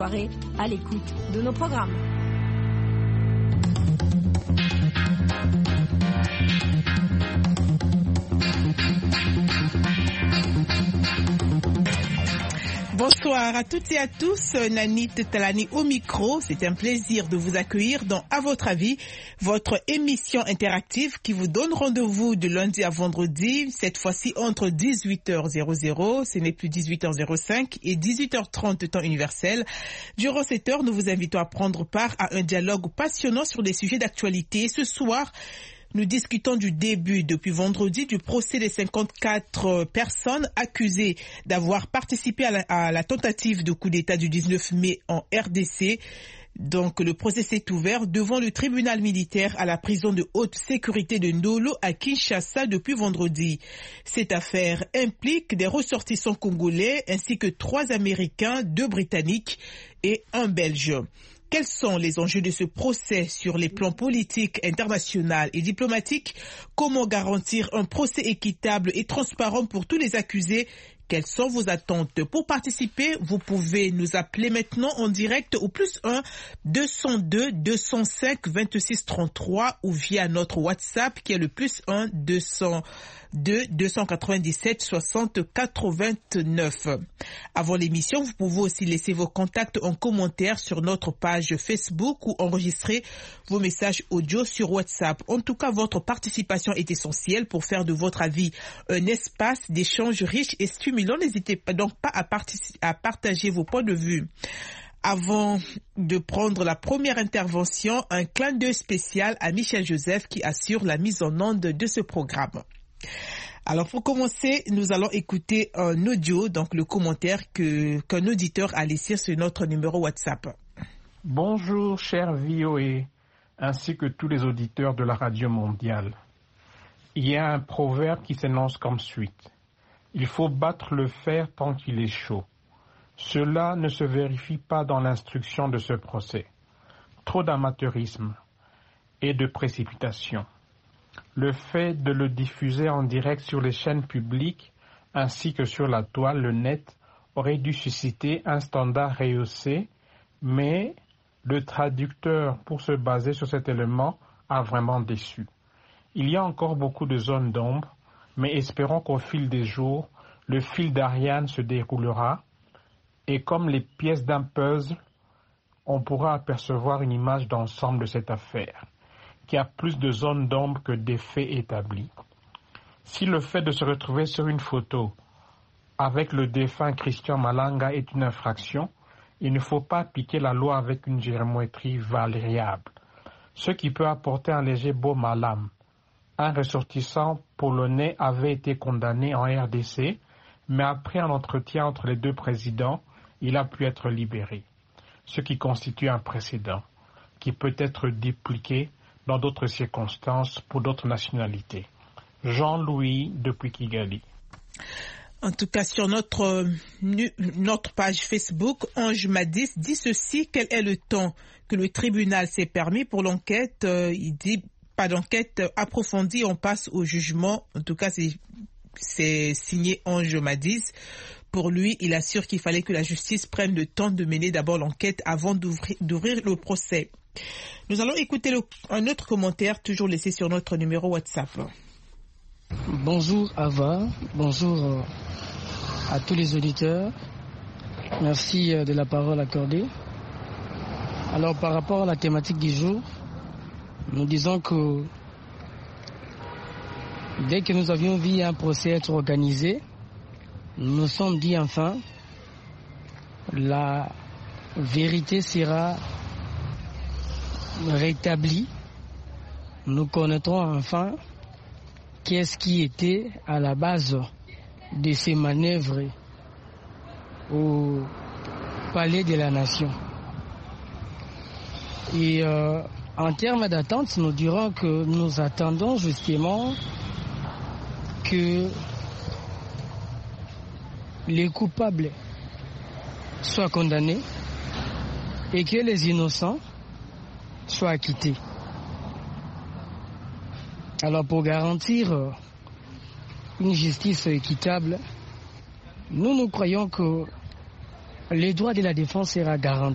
Soirée à l'écoute de nos programmes. Bonsoir à toutes et à tous, Nanit Talani au micro. C'est un plaisir de vous accueillir dans À votre avis, votre émission interactive qui vous donne rendez-vous de lundi à vendredi, cette fois-ci entre 18h00, ce n'est plus 18h05 et 18h30 temps universel. Durant cette heure, nous vous invitons à prendre part à un dialogue passionnant sur des sujets d'actualité. Ce soir, nous discutons du début, depuis vendredi, du procès des 54 personnes accusées d'avoir participé à la tentative de coup d'État du 19 mai en RDC. Donc, le procès s'est ouvert devant le tribunal militaire à la prison de haute sécurité de Ndolo à Kinshasa depuis vendredi. Cette affaire implique des ressortissants congolais ainsi que 3 Américains, 2 Britanniques et 1 Belge. Quels sont les enjeux de ce procès sur les plans politiques, international et diplomatiques? Comment garantir un procès équitable et transparent pour tous les accusés? Quelles sont vos attentes? Pour participer, vous pouvez nous appeler maintenant en direct au +1 202 205 26 33 ou via notre WhatsApp qui est le +1 202 297 60 89. Avant l'émission, vous pouvez aussi laisser vos contacts en commentaire sur notre page Facebook ou enregistrer vos messages audio sur WhatsApp. En tout cas, votre participation est essentielle pour faire de votre avis un espace d'échange riche et stimulant. N'hésitez donc pas à partager vos points de vue. Avant de prendre la première intervention, un clin d'œil spécial à Michel Joseph qui assure la mise en onde de ce programme. Alors pour commencer, nous allons écouter un audio, donc le commentaire qu'un auditeur a laissé sur notre numéro WhatsApp. Bonjour cher VOA, ainsi que tous les auditeurs de la radio mondiale. Il y a un proverbe qui s'énonce comme suit. Il faut battre le fer tant qu'il est chaud. Cela ne se vérifie pas dans l'instruction de ce procès. Trop d'amateurisme et de précipitation. Le fait de le diffuser en direct sur les chaînes publiques ainsi que sur la toile, le net, aurait dû susciter un standard rehaussé, mais le traducteur, pour se baser sur cet élément, a vraiment déçu. Il y a encore beaucoup de zones d'ombre, mais espérons qu'au fil des jours, le fil d'Ariane se déroulera et comme les pièces d'un puzzle, on pourra apercevoir une image d'ensemble de cette affaire, qui a plus de zones d'ombre que d'effets établis. Si le fait de se retrouver sur une photo avec le défunt Christian Malanga est une infraction, il ne faut pas appliquer la loi avec une géométrie variable, ce qui peut apporter un léger baume à l'âme. Un ressortissant polonais avait été condamné en RDC, mais après un entretien entre les 2 présidents, il a pu être libéré, ce qui constitue un précédent qui peut être dupliqué dans d'autres circonstances pour d'autres nationalités. Jean-Louis depuis Kigali. En tout cas, sur notre page Facebook, Ange Madis dit ceci, quel est le temps que le tribunal s'est permis pour l'enquête? Il dit pas d'enquête approfondie, on passe au jugement. En tout cas, c'est signé Ange Madis. Pour lui, il assure qu'il fallait que la justice prenne le temps de mener d'abord l'enquête avant d'ouvrir le procès. Nous allons écouter un autre commentaire, toujours laissé sur notre numéro WhatsApp. Bonjour Ava, bonjour à tous les auditeurs. Merci de la parole accordée. Alors par rapport à la thématique du jour, nous disons que dès que nous avions vu un procès être organisé, nous nous sommes dit enfin, la vérité sera rétablie. Nous connaîtrons enfin qu'est-ce qui était à la base de ces manœuvres au Palais de la Nation. Et en termes d'attente, nous dirons que nous attendons justement que les coupables soient condamnés et que les innocents soient acquittés. Alors pour garantir une justice équitable, nous croyons que les droits de la défense sera garantis.